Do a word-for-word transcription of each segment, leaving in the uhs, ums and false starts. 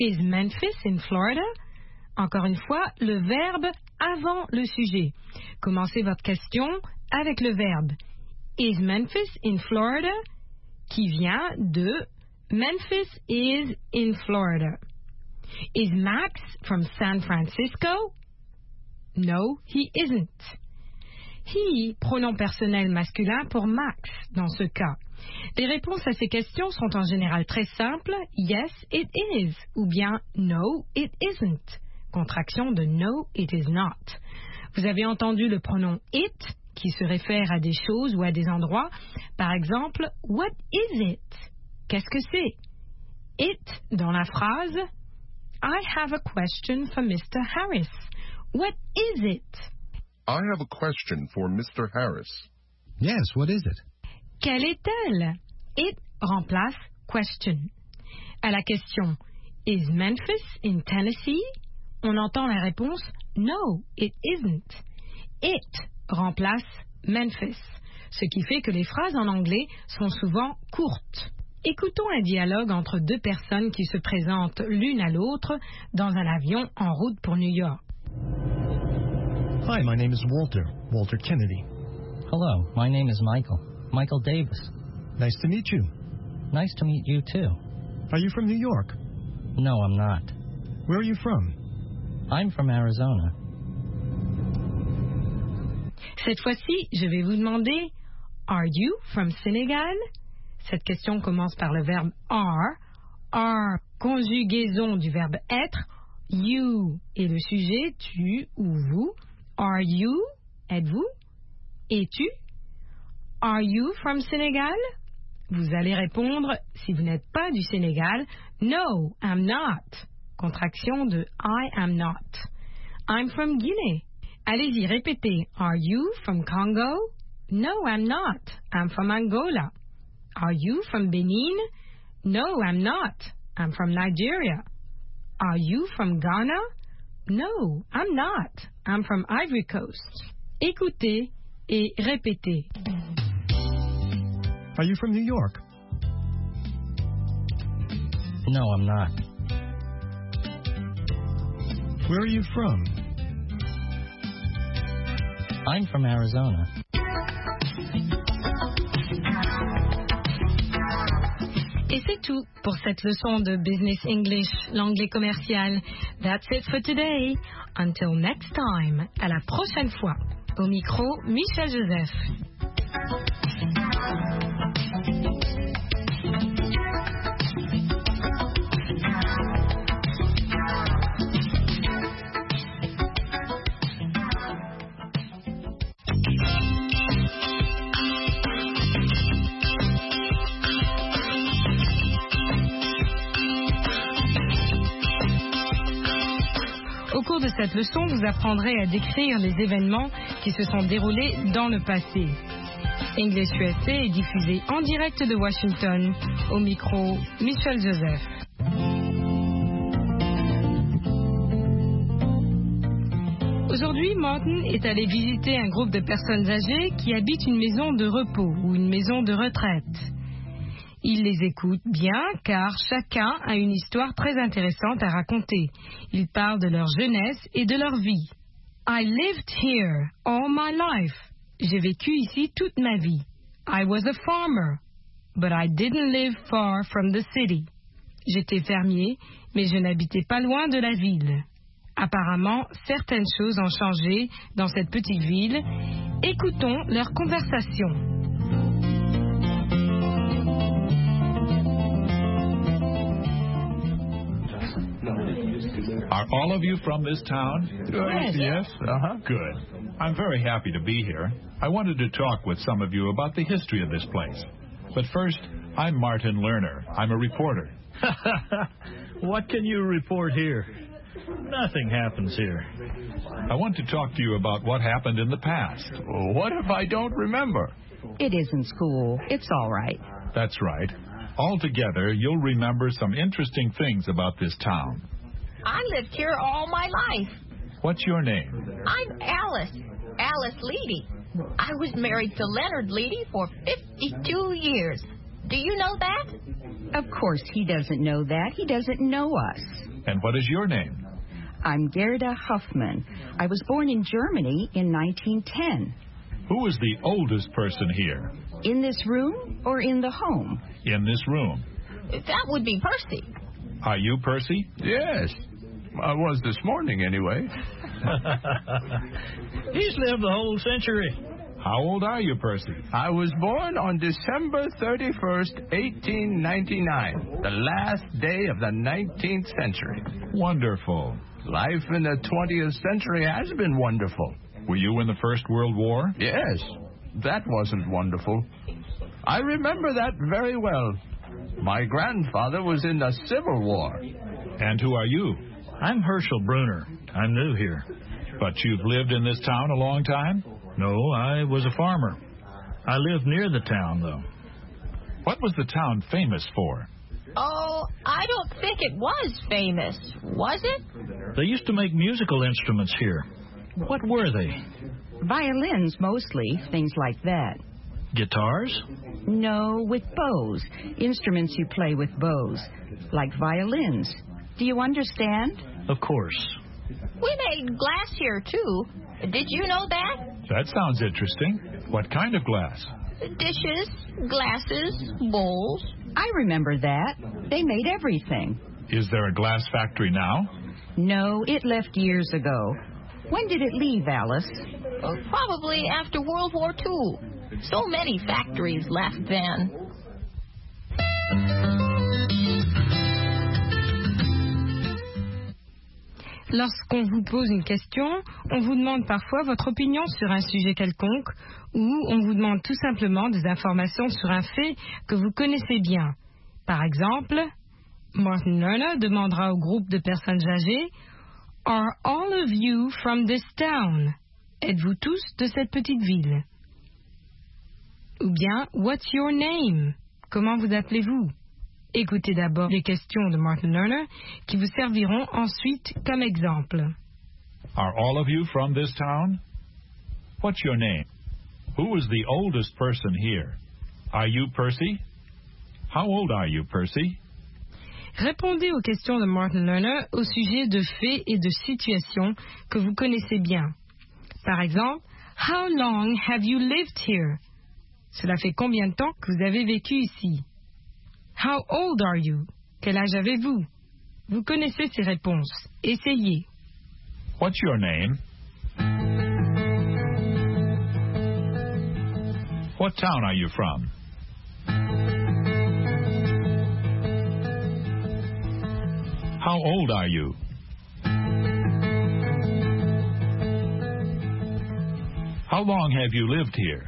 Is Memphis in Florida? Encore une fois, le verbe avant le sujet. Commencez votre question avec le verbe Is Memphis in Florida? Qui vient de Memphis is in Florida. Is Max from San Francisco? No, he isn't. He, pronom personnel masculin pour Max dans ce cas. Les réponses à ces questions sont en général très simples. Yes, it is. Ou bien no, it isn't. Contraction de no, it is not. Vous avez entendu le pronom it qui se réfère à des choses ou à des endroits. Par exemple, what is it? Qu'est-ce que c'est? It dans la phrase I have a question for Mister Harris. What is it? I have a question for Mister Harris. Yes, what is it? Quelle est-elle? It remplace question. À la question Is Memphis in Tennessee? On entend la réponse No, it isn't. It remplace Memphis, ce qui fait que les phrases en anglais sont souvent courtes. Écoutons un dialogue entre deux personnes qui se présentent l'une à l'autre dans un avion en route pour New York. Hi, my name is Walter, Walter Kennedy. Hello, my name is Michael, Michael Davis. Nice to meet you. Nice to meet you too. Are you from New York? No, I'm not. Where are you from? I'm from Arizona. Cette fois-ci, je vais vous demander Are you from Senegal? Cette question commence par le verbe are. Are, conjugaison du verbe être. You est le sujet, tu ou vous. Are you, êtes-vous? Es-tu? Are you from Senegal? Vous allez répondre, si vous n'êtes pas du Sénégal, No, I'm not. Contraction de I am not. I'm from Guinée. Allez-y, répétez. Are you from Congo? No, I'm not. I'm from Angola. Are you from Benin? No, I'm not. I'm from Nigeria. Are you from Ghana? No, I'm not. I'm from Ivory Coast. Écoutez et répétez. Are you from New York? No, I'm not. Where are you from? I'm from Arizona. Et c'est tout pour cette leçon de Business English, l'anglais commercial. That's it for today. Until next time. À la prochaine fois. Au micro, Michel Joseph. Au cours de cette leçon, vous apprendrez à décrire les événements qui se sont déroulés dans le passé. English U S A est diffusé en direct de Washington. Au micro, Michel Joseph. Aujourd'hui, Martin est allé visiter un groupe de personnes âgées qui habitent une maison de repos ou une maison de retraite. Il les écoute bien car chacun a une histoire très intéressante à raconter. Ils parlent de leur jeunesse et de leur vie. I lived here all my life. J'ai vécu ici toute ma vie. I was a farmer, but I didn't live far from the city. J'étais fermier, mais je n'habitais pas loin de la ville. Apparemment, certaines choses ont changé dans cette petite ville. Écoutons leur conversation. Are all of you from this town? Yes. Yes? Uh-huh. Good. I'm very happy to be here. I wanted to talk with some of you about the history of this place. But first, I'm Martin Lerner. I'm a reporter. What can you report here? Nothing happens here. I want to talk to you about what happened in the past. What if I don't remember? It isn't school. It's all right. That's right. Altogether, you'll remember some interesting things about this town. I lived here all my life. What's your name? I'm Alice, Alice Leedy. I was married to Leonard Leedy for fifty-two years. Do you know that? Of course he doesn't know that. He doesn't know us. And what is your name? I'm Gerda Huffman. I was born in Germany in nineteen ten. Who is the oldest person here? In this room or in the home? In this room. That would be Percy. Are you Percy? Yes. I was this morning, anyway. He's lived the whole century. How old are you, Percy? I was born on December thirty-first, eighteen ninety-nine, the last day of the nineteenth century. Wonderful. Life in the twentieth century has been wonderful. Were you in the First World War? Yes. That wasn't wonderful. I remember that very well. My grandfather was in the Civil War. And who are you? I'm Herschel Bruner. I'm new here. But you've lived in this town a long time? No, I was a farmer. I lived near the town, though. What was the town famous for? Oh, I don't think it was famous, was it? They used to make musical instruments here. What were they? Violins, mostly, things like that. Guitars? No, with bows. Instruments you play with bows, like violins. Do you understand? Of course. We made glass here, too. Did you know that? That sounds interesting. What kind of glass? Dishes, glasses, bowls. I remember that. They made everything. Is there a glass factory now? No, it left years ago. When did it leave, Alice? Well, probably after World War Two. So many factories left then. Lorsqu'on vous pose une question, on vous demande parfois votre opinion sur un sujet quelconque ou on vous demande tout simplement des informations sur un fait que vous connaissez bien. Par exemple, Martin Lerner demandera au groupe de personnes âgées « Are all of you from this town? Êtes-vous tous de cette petite ville? » Ou bien « What's your name? Comment vous appelez-vous? » Écoutez d'abord les questions de Martin Lerner qui vous serviront ensuite comme exemple. Are all of you from this town? What's your name? Who is the oldest person here? Are you Percy? How old are you, Percy? Répondez aux questions de Martin Lerner au sujet de faits et de situations que vous connaissez bien. Par exemple, How long have you lived here? Cela fait combien de temps que vous avez vécu ici? How old are you? Quel âge avez-vous? Vous connaissez ces réponses. Essayez. What's your name? What town are you from? How old are you? How long have you lived here?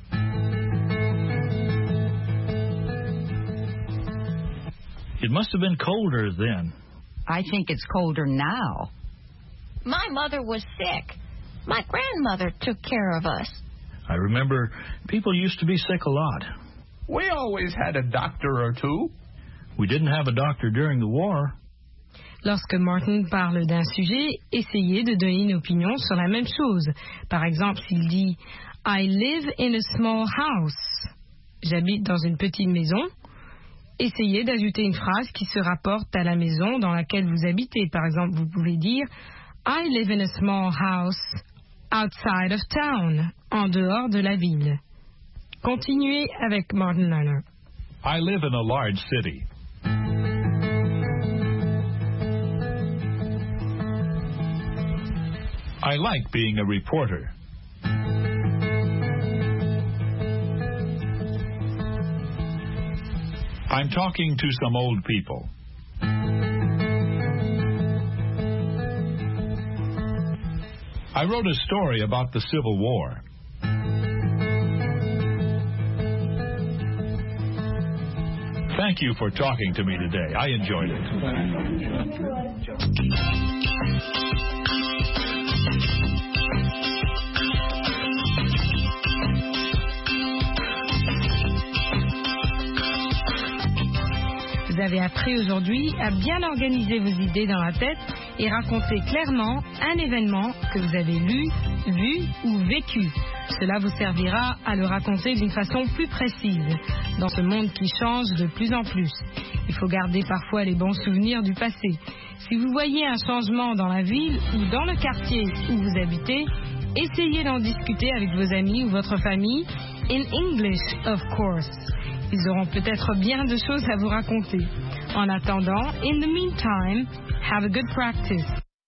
It must have been colder then. I think it's colder now. My mother was sick. My grandmother took care of us. I remember people used to be sick a lot. We always had a doctor or two. We didn't have a doctor during the war. Lorsque Martin parle d'un sujet, essayez de donner une opinion sur la même chose. Par exemple, s'il dit « I live in a small house », j'habite dans une petite maison, essayez d'ajouter une phrase qui se rapporte à la maison dans laquelle vous habitez. Par exemple, vous pouvez dire « I live in a small house outside of town », en dehors de la ville. Continuez avec Martin Lerner. I live in a large city. I like being a reporter. I'm talking to some old people. I wrote a story about the Civil War. Thank you for talking to me today. I enjoyed it. Vous avez appris aujourd'hui à bien organiser vos idées dans la tête et raconter clairement un événement que vous avez lu, vu ou vécu. Cela vous servira à le raconter d'une façon plus précise dans ce monde qui change de plus en plus. Il faut garder parfois les bons souvenirs du passé. Si vous voyez un changement dans la ville ou dans le quartier où vous habitez, essayez d'en discuter avec vos amis ou votre famille, in English, of course. Ils auront peut-être bien de choses à vous raconter. En attendant, in the meantime, have a good practice.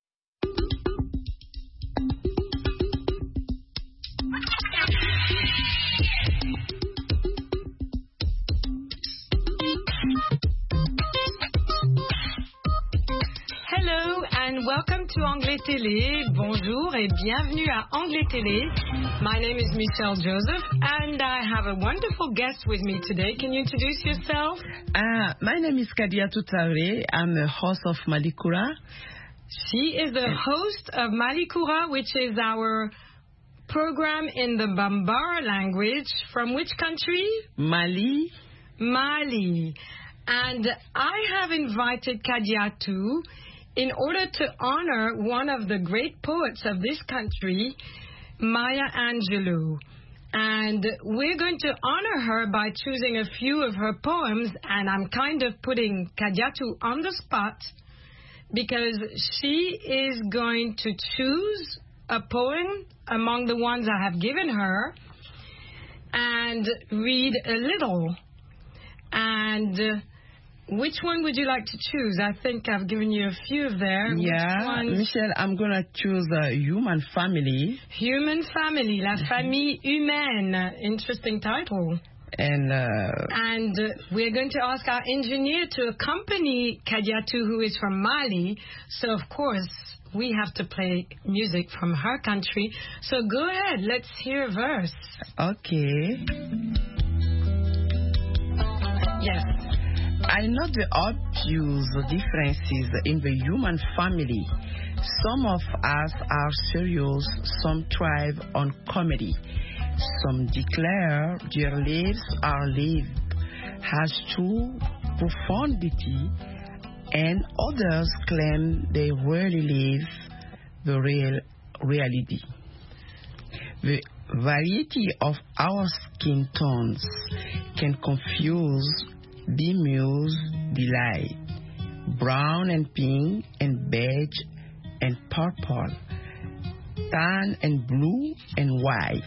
Hello and welcome to Anglais Télé. Bonjour et bienvenue à Anglais Télé. My name is Michelle Joseph and I have a wonderful guest with me today. Can you introduce yourself? Uh, my name is Kadiatou Traoré. I'm the host of Malikura. She is the host of Malikura, which is our program in the Bambara language. From which country? Mali. Mali. And I have invited Kadiatou in order to honor one of the great poets of this country, Maya Angelou. And we're going to honor her by choosing a few of her poems, and I'm kind of putting Kadiatou on the spot because she is going to choose a poem among the ones I have given her and read a little. And uh, which one would you like to choose? I think I've given you a few there. Yeah, Michelle, I'm going to choose a human family. Human family, La Famille Humaine. Interesting title. And uh, and uh, we're going to ask our engineer to accompany Kadiatou, who is from Mali. So, of course, we have to play music from her country. So go ahead, let's hear a verse. Okay. Yes. I know the obvious differences in the human family. Some of us are serious, some thrive on comedy. Some declare their lives are lived as true profundity, and others claim they really live the real reality. The variety of our skin tones can confuse, bemuse, delight. Brown and pink and beige and purple, tan and blue and white.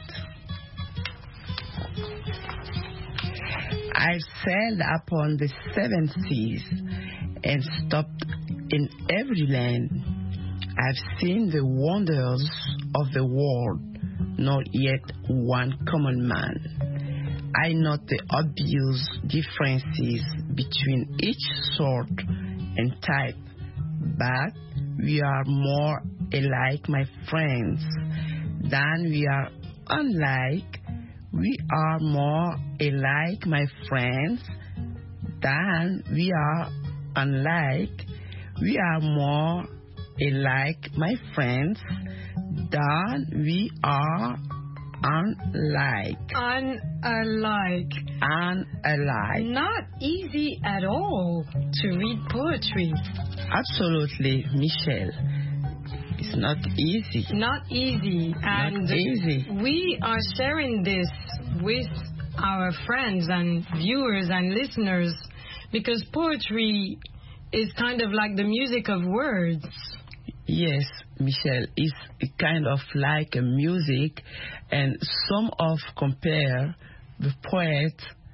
I've sailed upon the seven seas and stopped in every land. I've seen the wonders of the world, not yet one common man. I note the obvious differences between each sort and type, but we are more alike, my friends, than we are unlike. We are more alike, my friends, than we are unlike. We are more alike, my friends, than we are unlike. Unalike. Unalike. Not easy at all to read poetry. Absolutely, Michelle. It's not easy. Not easy. Not and easy. We are sharing this with our friends and viewers and listeners because poetry is kind of like the music of words. Yes, Michelle, it's kind of like a music, and some of compare the poet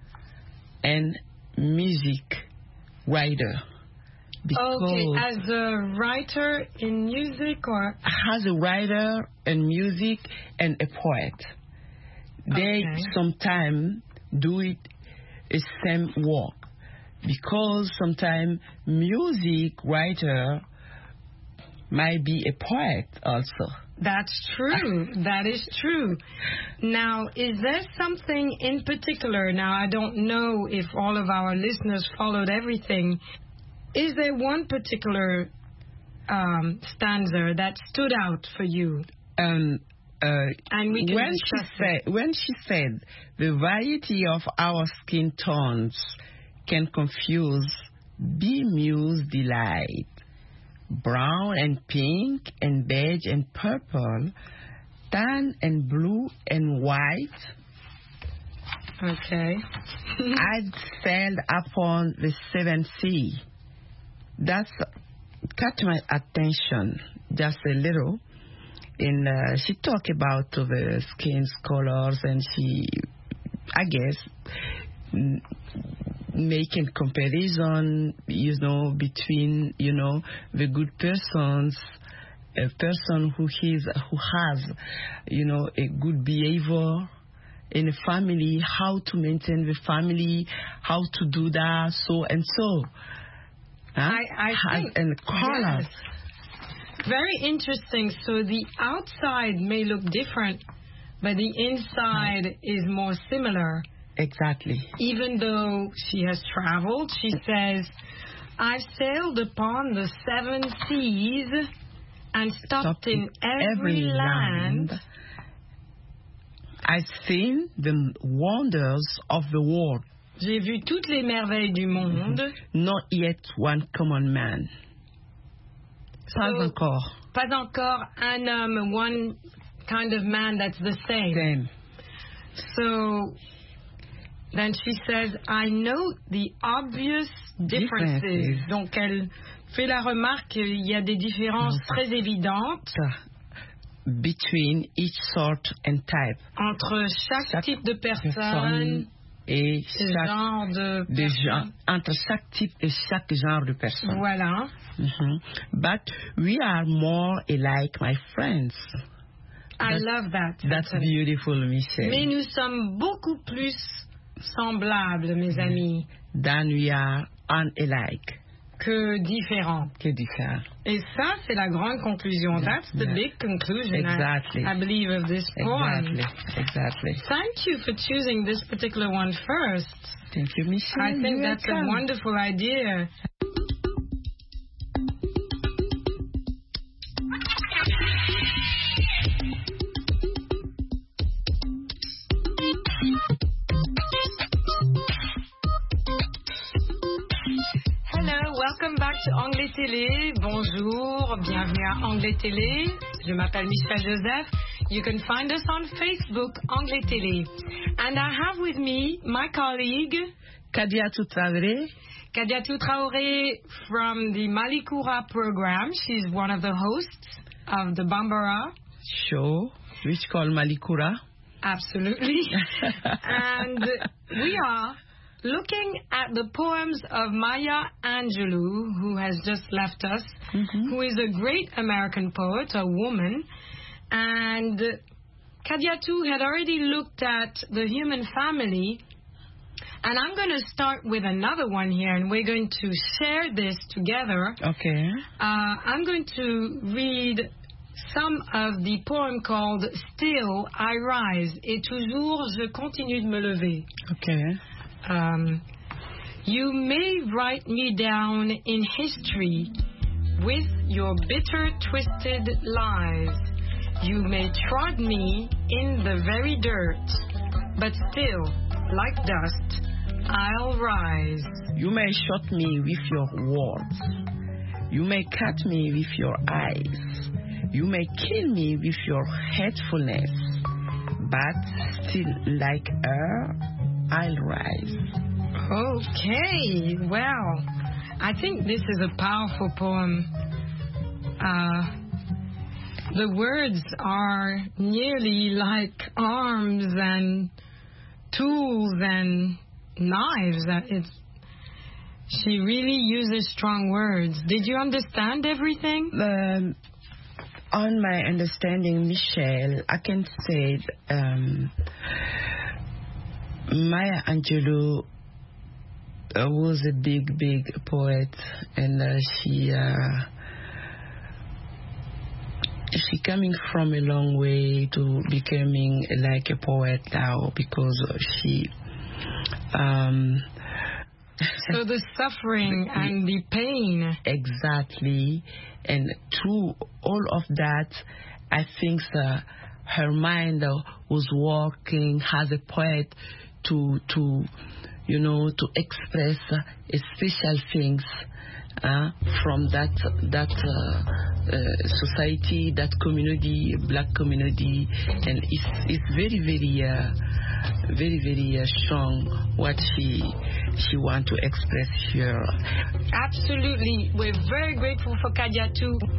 and music writer. Okay, as a writer in music or? As a writer in music and a poet. They okay. sometimes do it the same work because sometimes music writer might be a poet also. That's true. That is true. Now, is there something in particular? Now, I don't know if all of our listeners followed everything. Is there one particular um, stanza that stood out for you? Um, uh, and we can when she said, when she said the variety of our skin tones can confuse, bemuse delight. Brown and pink and beige and purple, tan and blue and white. Okay. I sailed upon the seventh sea. That caught my attention just a little. And uh, she talked about uh, the skin's colors, and she, I guess, m- making comparison, you know, between, you know, the good persons, a person who is who has, you know, a good behavior in a family, how to maintain the family, how to do that, so and so. Huh? I, I think, and color. Yes. Very interesting. So the outside may look different, but the inside right. is more similar. Exactly. Even though she has traveled, she says, I've sailed upon the seven seas and stopped, stopped in every, every land. land. I've seen the wonders of the world. J'ai vu toutes les merveilles du monde. Not yet one common man. Pas so, encore. Pas encore un homme, one kind of man that's the same. Same. So then she says, I note the obvious differences. differences. Donc elle fait la remarque qu'il y a des différences très évidentes. Between each sort and type. Entre chaque, chaque type de personne, personne et chaque genre de, de genre, entre chaque type et chaque genre de personne. Voilà. Mm-hmm. But we are more alike, my friends. I that's, love that. That's that's beautiful, Michelle. Mais nous sommes beaucoup plus semblables, mes amis. Than we are unalike. Que différents. Que différents. Et ça, c'est la grande conclusion. Yeah, That's the yeah. big conclusion, exactly. I, I believe, of this poem. Exactly, exactly. Thank you for choosing this particular one first. Thank you, Michelle. I think You're that's welcome. a wonderful idea. Welcome back to Anglais Télé. Bonjour, bienvenue à Anglais Télé. Je m'appelle Michelle Joseph. You can find us on Facebook, Anglais Télé. And I have with me my colleague, Kadiatou Traoré. Kadiatou Traoré from the Malikoura program. She's one of the hosts of the Bambara show, which called Malikoura. Absolutely. And we are looking at the poems of Maya Angelou, who has just left us, mm-hmm. who is a great American poet, a woman. And Kadiatou had already looked at the human family. And I'm going to start with another one here, and we're going to share this together. Okay. Uh, I'm going to read some of the poem called Still I Rise, et toujours je continue de me lever. Okay. Um, you may write me down in history with your bitter, twisted lies. You may trod me in the very dirt, but still, like dust, I'll rise. You may shot me with your words. You may cut me with your eyes. You may kill me with your hatefulness, but still, like her, I'll rise. Okay, well, I think this is a powerful poem. Uh, the words are nearly like arms and tools and knives. It's, she really uses strong words. Did you understand everything? Um, on my understanding, Michelle, I can say um, Maya Angelou uh, was a big, big poet, and uh, she uh, she coming from a long way to becoming like a poet now, because she. Um, so the suffering and the pain. Exactly, and through all of that, I think uh, her mind uh, was working as a poet to to you know to express uh, special things uh, from that that uh, uh, society, that community, black community, and it's it's very very uh, very, very uh, strong what she she want to express here. Absolutely. We're very grateful for Kadia too.